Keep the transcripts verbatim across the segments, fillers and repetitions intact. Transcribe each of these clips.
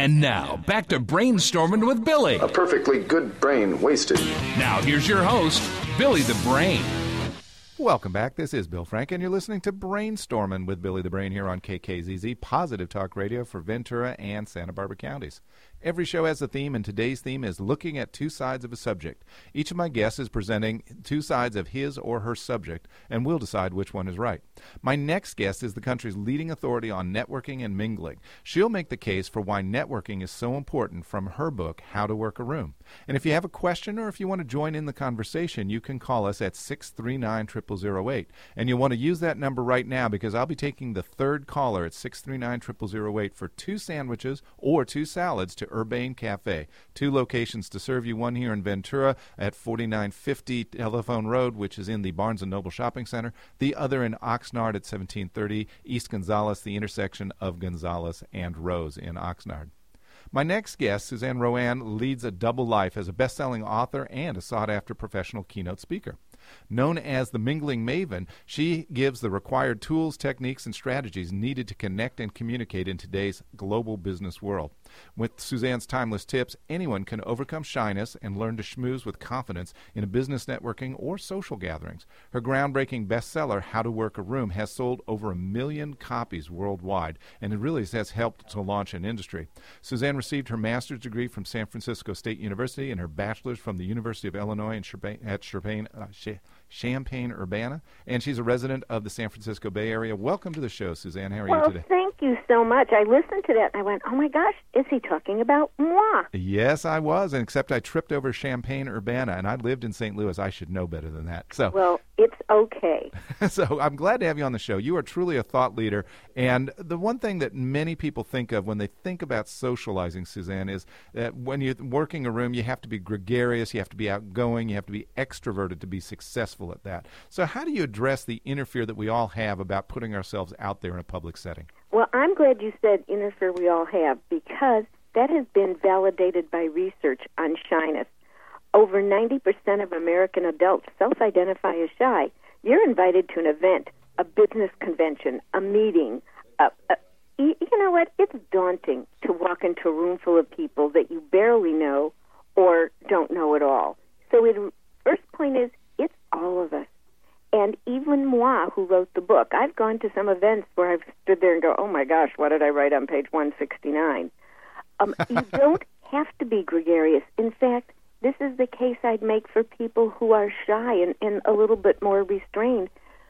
And now, back to Brainstorming with Billy. A perfectly good brain wasted. Now, here's your host, Billy the Brain. Welcome back. This is Bill Frank, and you're listening to Brainstorming with Billy the Brain here on K K Z Z, Positive Talk Radio for Ventura and Santa Barbara counties. Every show has a theme, and today's theme is looking at two sides of a subject. Each of my guests is presenting two sides of his or her subject, and we'll decide which one is right. My next guest is the country's leading authority on networking and mingling. She'll make the case for why networking is so important from her book, How to Work a Room. And if you have a question or if you want to join in the conversation, you can call us at six three nine, zero zero zero eight. And you'll want to use that number right now because I'll be taking the third caller at six three nine, zero zero zero eight for two sandwiches or two salads to Urbane Cafe. Two locations to serve you, one here in Ventura at forty-nine fifty Telephone Road, which is in the Barnes and Noble Shopping Center. The other in Oxnard at seventeen thirty East Gonzales, the intersection of Gonzales and Rose in Oxnard. My next guest, Suzanne Rowan, leads a double life as a best-selling author and a sought-after professional keynote speaker. Known as the Mingling Maven, she gives the required tools, techniques, and strategies needed to connect and communicate in today's global business world. With Suzanne's timeless tips, anyone can overcome shyness and learn to schmooze with confidence in a business networking or social gatherings. Her groundbreaking bestseller, How to Work a Room, has sold over a million copies worldwide, and it really has helped to launch an industry. Suzanne received her master's degree from San Francisco State University and her bachelor's from the University of Illinois in Champaign, at Champaign, uh, Champaign-Urbana, and she's a resident of the San Francisco Bay Area. Welcome to the show, Suzanne. How are well, you today? Thank you so much. I listened to that, and I went, oh, my gosh, is he talking about moi? Yes, I was, and except I tripped over Champaign-Urbana, and I lived in Saint Louis. I should know better than that. So, well, it's okay. So I'm glad to have you on the show. You are truly a thought leader, and the one thing that many people think of when they think about socializing, Suzanne, is that when you're working a room, you have to be gregarious, you have to be outgoing, you have to be extroverted to be successful at that. So how do you address the inner fear that we all have about putting ourselves out there in a public setting? Well, I'm glad you said inner fear we all have, because that has been validated by research on shyness. Over ninety percent of American adults self-identify as shy. You're invited to an event, a business convention, a meeting. A, a, you know what? It's daunting to walk into a room full of people that you barely know or don't know at all. So the first point is, it's all of us. And even moi, who wrote the book, I've gone to some events where I've stood there and go, oh my gosh, what did I write on page one sixty-nine? Um, you don't have to be gregarious. In fact, this is the case I'd make for people who are shy and, and a little bit more restrained.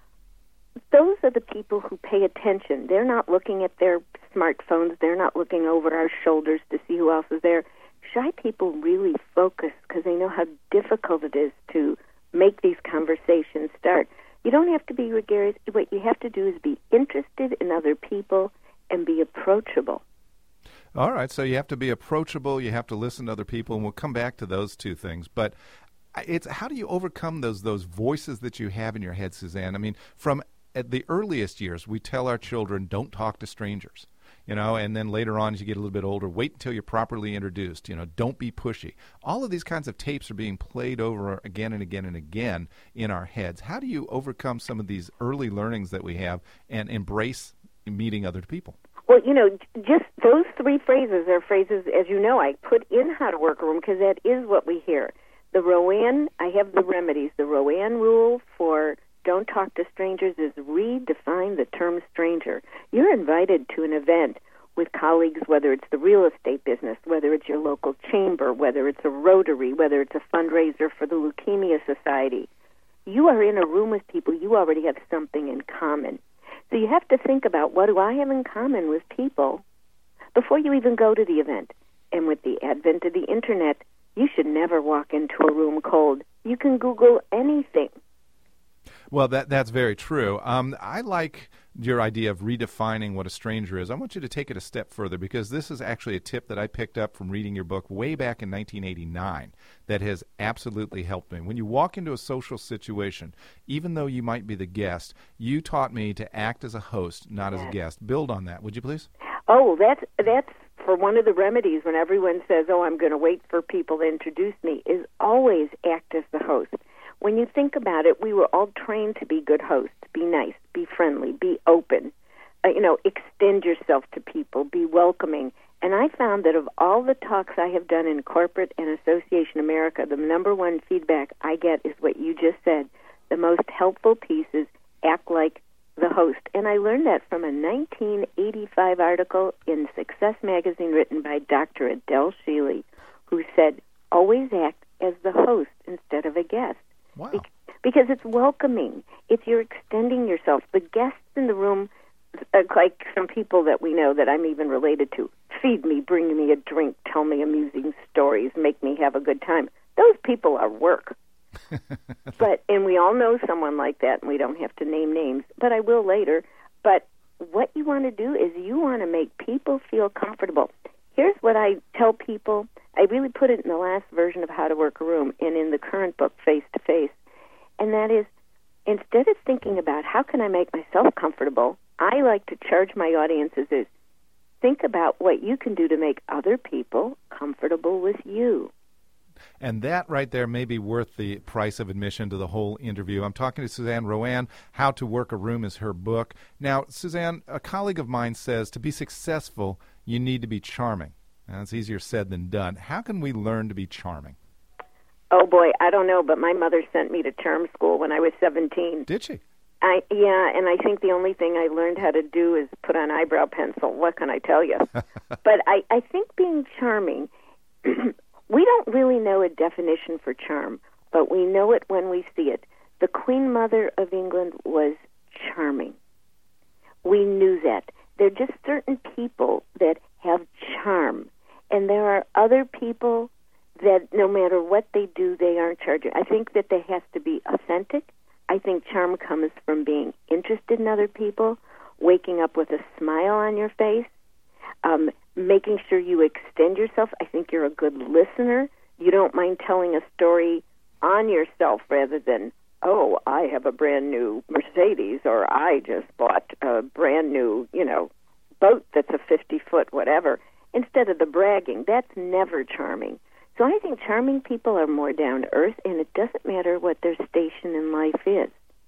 Those are the people who pay attention. They're not looking at their smartphones. They're not looking over our shoulders to see who else is there. Shy people really focus because they know how difficult it is to make these conversations start. You don't have to be gregarious. What you have to do is be interested in other people and be approachable. All right, so you have to be approachable, you have to listen to other people, and we'll come back to those two things. But it's how do you overcome those those voices that you have in your head, Suzanne? I mean, from at the earliest years, we tell our children, don't talk to strangers. You know, and then later on, as you get a little bit older, wait until you're properly introduced. You know, don't be pushy. All of these kinds of tapes are being played over again and again and again in our heads. How do you overcome some of these early learnings that we have and embrace meeting other people? Well, you know, just those three phrases are phrases, as you know, I put in How to Work a Room because that is what we hear. The Rowan, I have the remedies. The Rowan rule for don't talk to strangers is redefine the term stranger. You're invited to an event with colleagues, whether it's the real estate business, whether it's your local chamber, whether it's a Rotary, whether it's a fundraiser for the Leukemia Society. You are in a room with people. You already have something in common. So you have to think about, what do I have in common with people before you even go to the event? And with the advent of the Internet, you should never walk into a room cold. You can Google anything. Well, that that's very true. Um, I like your idea of redefining what a stranger is. I want you to take it a step further, because this is actually a tip that I picked up from reading your book way back in nineteen eighty-nine that has absolutely helped me. When you walk into a social situation, even though you might be the guest, you taught me to act as a host, not as a guest. Build on that, would you please? Oh, that's that's for one of the remedies when everyone says, oh, I'm going to wait for people to introduce me, is always act as the host. When you think about it, we were all trained to be good hosts, be nice, be friendly, be open, uh, you know, extend yourself to people, be welcoming. And I found that of all the talks I have done in corporate and Association America, the number one feedback I get is what you just said. The most helpful piece is act like the host. And I learned that from a nineteen eighty-five article in Success Magazine written by Doctor Adele Sheely, who said, always act as the host instead of a guest. Wow. Be- because it's welcoming. It's you're extending yourself. The guests in the room, uh, like some people that we know that I'm even related to, feed me, bring me a drink, tell me amusing stories, make me have a good time. Those people are work. But and we all know someone like that, and we don't have to name names, but I will later. But what you want to do is you want to make people feel comfortable. Here's what I tell people. I really put it in the last version of How to Work a Room and in the current book, Face to Face, and that is, instead of thinking about how can I make myself comfortable, I like to charge my audiences is think about what you can do to make other people comfortable with you. And that right there may be worth the price of admission to the whole interview. I'm talking to Suzanne Rowan. How to Work a Room is her book. Now, Suzanne, a colleague of mine says to be successful, you need to be charming. Now, it's easier said than done. How can we learn to be charming? Oh, boy, I don't know, but my mother sent me to charm school when I was seventeen. Did she? I Yeah, and I think the only thing I learned how to do is put on eyebrow pencil. What can I tell you? But I, I think being charming... We don't really know a definition for charm, but we know it when we see it. The Queen Mother of England was charming. We knew that. There are just certain people that have charm, and there are other people that no matter what they do, they aren't charming. I think that they have to be authentic. I think charm comes from being interested in other people, waking up with a smile on your face, um, making sure you extend yourself. I think you're a good listener. You don't mind telling a story on yourself rather than, oh, I have a brand new Mercedes, or I just bought a brand new, you know, boat that's a fifty-foot whatever, instead of the bragging. That's never charming. So I think charming people are more down to earth, and it doesn't matter what their station in life is.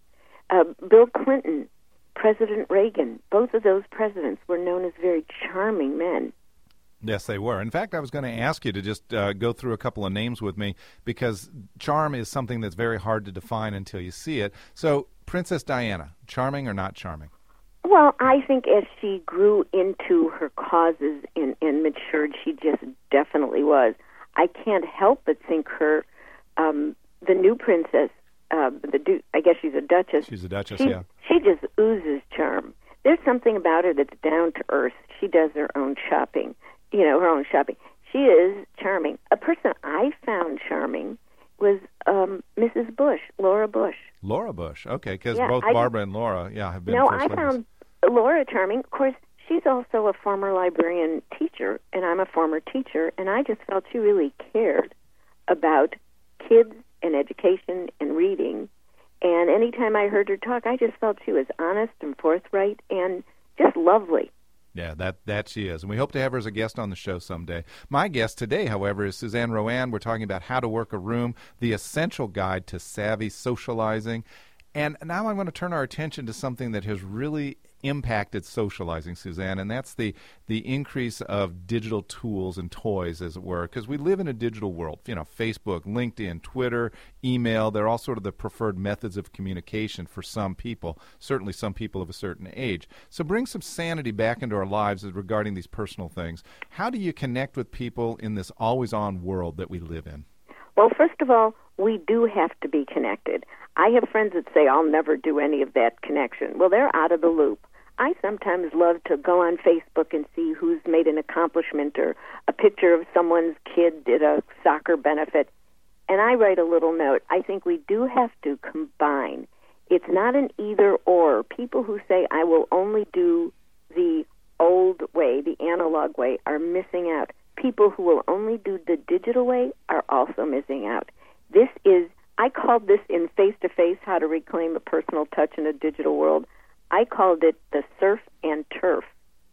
Uh, Bill Clinton, President Reagan, both of those presidents were known as very charming men. Yes, they were. In fact, I was going to ask you to just uh, go through a couple of names with me, because charm is something that's very hard to define until you see it. So, Princess Diana, charming or not charming? Well, I think as she grew into her causes and, and matured, she just definitely was. I can't help but think her, um, the new princess, uh, the du- I guess she's a duchess. She's a duchess, she, yeah. She just oozes charm. There's something about her that's down to earth. She does her own shopping, you know, her own shopping. She is charming. A person I found charming was um, Missus Bush, Laura Bush. Laura Bush, okay, because yeah, both I, Barbara and Laura, yeah, have been no, first I ladies. found Laura charming. Of course, she's also a former librarian teacher, and I'm a former teacher, and I just felt she really cared about kids and education and reading. And anytime I heard her talk, I just felt she was honest and forthright and just lovely. Yeah, that, that she is. And we hope to have her as a guest on the show someday. My guest today, however, is Suzanne Rowan. We're talking about How to Work a Room, the essential guide to savvy socializing. And now I'm going to turn our attention to something that has really impacted socializing, Suzanne, and that's the the increase of digital tools and toys, as it were, because we live in a digital world. You know, Facebook, LinkedIn, Twitter, email, they're all sort of the preferred methods of communication for some people, certainly some people of a certain age. So bring some sanity back into our lives regarding these personal things. How do you connect with people in this always-on world that we live in? Well, first of all, we do have to be connected. I have friends that say, I'll never do any of that connection. Well, they're out of the loop. I sometimes love to go on Facebook and see who's made an accomplishment or a picture of someone's kid did a soccer benefit, and I write a little note. I think we do have to combine. It's not an either-or. People who say, I will only do the old way, the analog way, are missing out. People who will only do the digital way are also missing out. This is, I called this in Face-to-Face, How to Reclaim a Personal Touch in a Digital World. I called it the surf and turf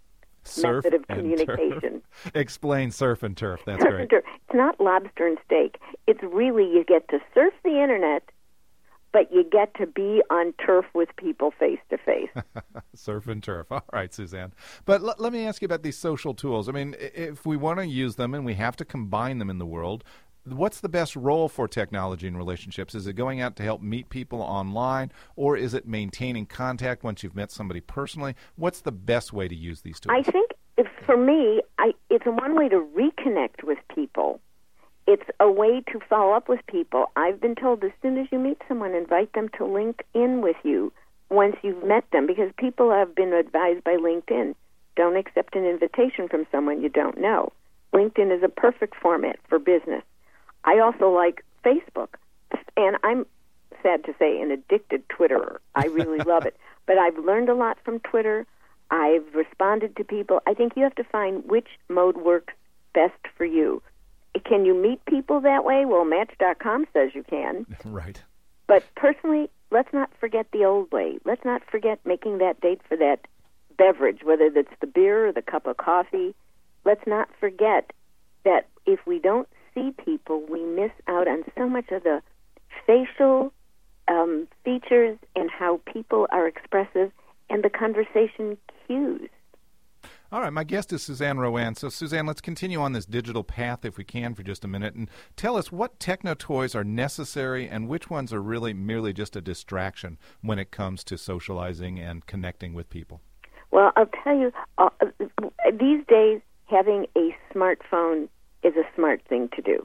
surf method of and communication. Turf. Explain surf and turf. That's surf great. And turf. It's not lobster and steak. It's really you get to surf the internet but you get to be on turf with people face to face. Surf and turf. All right, Suzanne. But l- let me ask you about these social tools. I mean, if we want to use them and we have to combine them in the world, what's the best role for technology in relationships? Is it going out to help meet people online, or is it maintaining contact once you've met somebody personally? What's the best way to use these tools? I think, if, for me, I, it's one way to reconnect with people. It's a way to follow up with people. I've been told as soon as you meet someone, invite them to link in with you once you've met them, because people have been advised by LinkedIn, don't accept an invitation from someone you don't know. LinkedIn is a perfect format for business. I also like Facebook, and I'm, sad to say, an addicted Twitterer. I really love it. But I've learned a lot from Twitter. I've responded to people. I think you have to find which mode works best for you. Can you meet people that way? Well, Match dot com says you can. Right. But personally, let's not forget the old way. Let's not forget making that date for that beverage, whether it's the beer or the cup of coffee. Let's not forget that if we don't see people, we miss out on so much of the facial um, features and how people are expressive and the conversation cues. All right, my guest is Suzanne Rowan. So, Suzanne, let's continue on this digital path, if we can, for just a minute, and tell us what techno toys are necessary and which ones are really merely just a distraction when it comes to socializing and connecting with people. Well, I'll tell you, uh, these days, having a smartphone is a smart thing to do.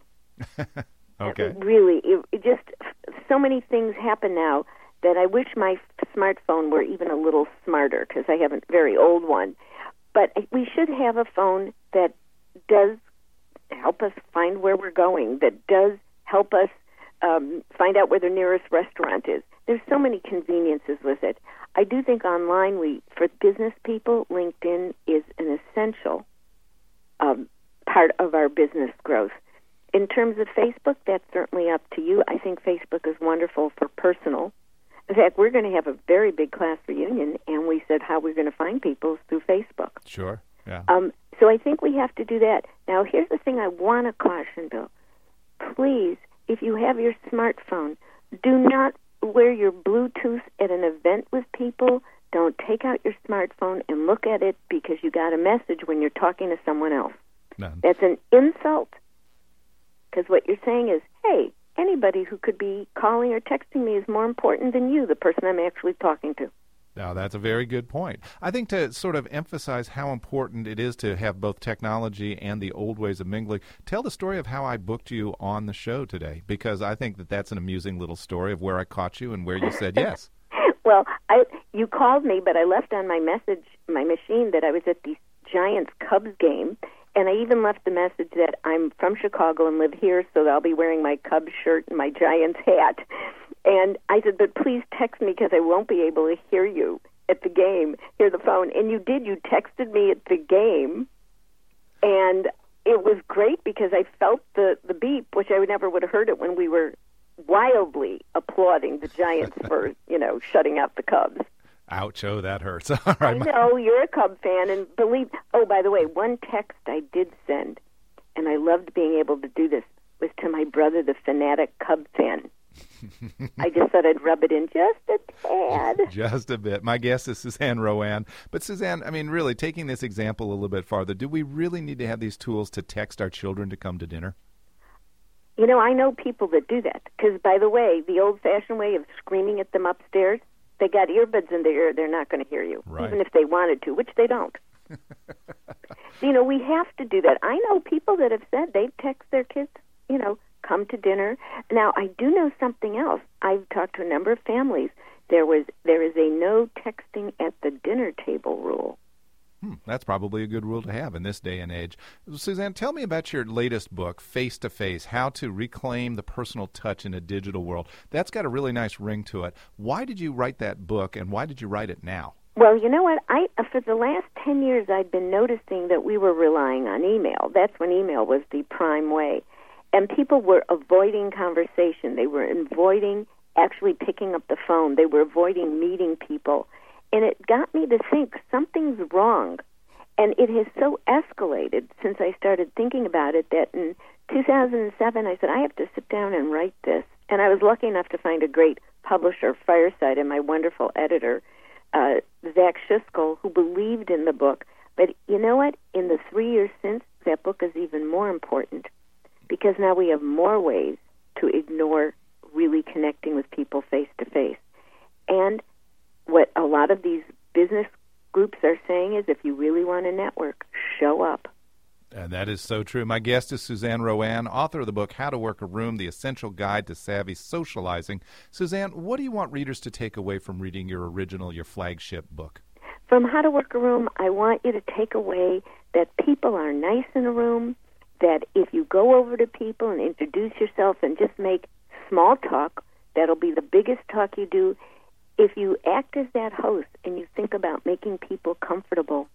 Okay. Really, it, it just, so many things happen now that I wish my smartphone were even a little smarter, because I have a very old one. But we should have a phone that does help us find where we're going, that does help us um, find out where the nearest restaurant is. There's so many conveniences with it. I do think online, we for business people, LinkedIn is an essential um, part of our business growth. In terms of Facebook, that's certainly up to you. I think Facebook is wonderful for personal. In fact, we're going to have a very big class reunion, and we said how we're going to find people is through Facebook. Sure, yeah. Um, so I think we have to do that. Now, here's the thing I want to caution, Bill. Please, if you have your smartphone, do not wear your Bluetooth at an event with people. Don't take out your smartphone and look at it because you got a message when you're talking to someone else. None. That's an insult, because what you're saying is, hey, anybody who could be calling or texting me is more important than you, the person I'm actually talking to. Now, that's a very good point. I think to sort of emphasize how important it is to have both technology and the old ways of mingling, tell the story of how I booked you on the show today, because I think that that's an amusing little story of where I caught you and where you said yes. Well, I you called me, but I left on my message, my machine, that I was at the Giants-Cubs game, and I even left the message that I'm from Chicago and live here, so I'll be wearing my Cubs shirt and my Giants hat. And I said, but please text me because I won't be able to hear you at the game, hear the phone. And you did. You texted me at the game, and it was great because I felt the, the beep, which I never would have heard it when we were wildly applauding the Giants for, you know, shutting out the Cubs. Ouch, oh, that hurts. All right. I know, you're a Cub fan, and believe, oh, by the way, one text I did send, and I loved being able to do this, was to my brother, the fanatic Cub fan. I just thought I'd rub it in just a tad. Just a bit. My guest is Suzanne Rowan. But Suzanne, I mean, really, taking this example a little bit farther, do we really need to have these tools to text our children to come to dinner? You know, I know people that do that. Because, by the way, the old-fashioned way of screaming at them upstairs, they got earbuds in their ear, they're not going to hear you, right. Even if they wanted to, which they don't. So, you know, we have to do that. I know people that have said they text their kids, you know, come to dinner. Now, I do know something else. I've talked to a number of families. There was there is a no texting at the dinner table rule. Hmm, that's probably a good rule to have in this day and age. Suzanne, tell me about your latest book, Face to Face, How to Reclaim the Personal Touch in a Digital World. That's got a really nice ring to it. Why did you write that book, and why did you write it now? Well, you know what? I for the last ten years, I'd been noticing that we were relying on email. That's when email was the prime way. And people were avoiding conversation. They were avoiding actually picking up the phone. They were avoiding meeting people. And it got me to think something's wrong. And it has so escalated since I started thinking about it that in two thousand seven I said, I have to sit down and write this And I was lucky enough to find a great publisher, Fireside, and my wonderful editor, uh, Zach Shiskel, who believed in the book. But you know what? In the three years since, that book is even more important because now we have more ways to ignore really connecting with people face to face. And what a lot of these business groups are saying is if you really want to network, show up. And that is so true. My guest is Suzanne Rowan, author of the book How to Work a Room, The Essential Guide to Savvy Socializing. Suzanne, what do you want readers to take away from reading your original, your flagship book? From How to Work a Room, I want you to take away that people are nice in a room, that if you go over to people and introduce yourself and just make small talk, that'll be the biggest talk you do. If you act as that host and you think about making people comfortable,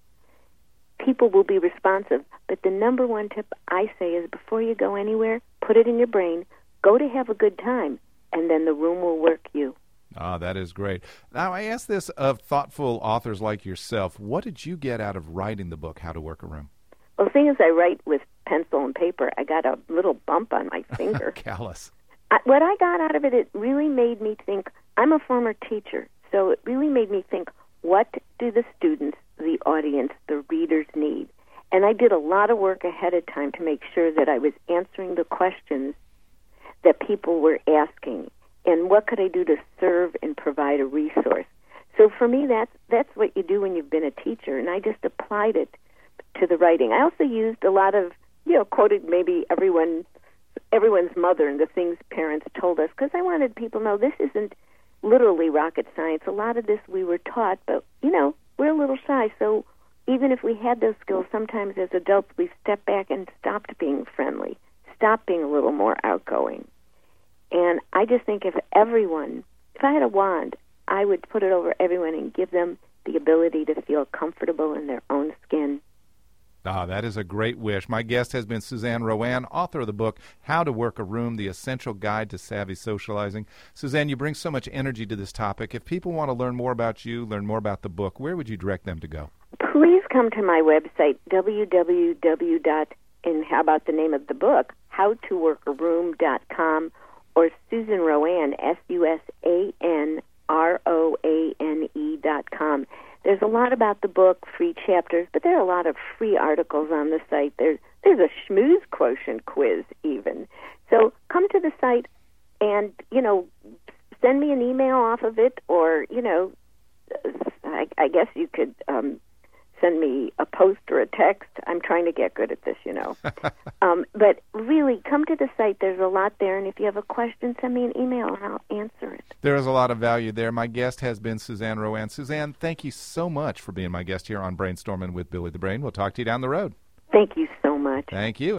people will be responsive. But the number one tip I say is before you go anywhere, put it in your brain, go to have a good time, and then the room will work you. Ah, that is great. Now, I ask this of thoughtful authors like yourself. What did you get out of writing the book, How to Work a Room? Well, seeing as I write with pencil and paper, I got a little bump on my finger. Callous. I, what I got out of it, it really made me think, I'm a former teacher, so it really made me think, what do the students, the audience, the readers need? And I did a lot of work ahead of time to make sure that I was answering the questions that people were asking. And what could I do to serve and provide a resource? So for me, that's that's what you do when you've been a teacher, and I just applied it to the writing. I also used a lot of, you know, quoted maybe everyone, everyone's mother and the things parents told us, because I wanted people to know this isn't literally rocket science. A lot of this we were taught, but, you know, we're a little shy, so even if we had those skills, sometimes as adults we stepped back and stopped being friendly, stopped being a little more outgoing. And I just think if everyone, if I had a wand, I would put it over everyone and give them the ability to feel comfortable in their own skin. Ah, that is a great wish. My guest has been Suzanne Rowan, author of the book How to Work a Room, The Essential Guide to Savvy Socializing. Suzanne, you bring so much energy to this topic. If people want to learn more about you, learn more about the book, where would you direct them to go? Please come to my website, w w w dot and how about the name of the book, how to work a room dot com, or Susan Rowan, S U S A N R O A N E dot com. There's a lot about the book, free chapters, but there are a lot of free articles on the site. There's, there's a schmooze quotient quiz even. So come to the site and, you know, send me an email off of it, or, you know, I, I guess you could um, send me a post or a text. I'm trying to get good at this, you know. um, but really, come to the site. There's a lot there, and if you have a question, send me an email, and I'll answer it. There is a lot of value there. My guest has been Suzanne Rowan. Suzanne, thank you so much for being my guest here on Brainstorming with Billy the Brain. We'll talk to you down the road. Thank you so much. Thank you.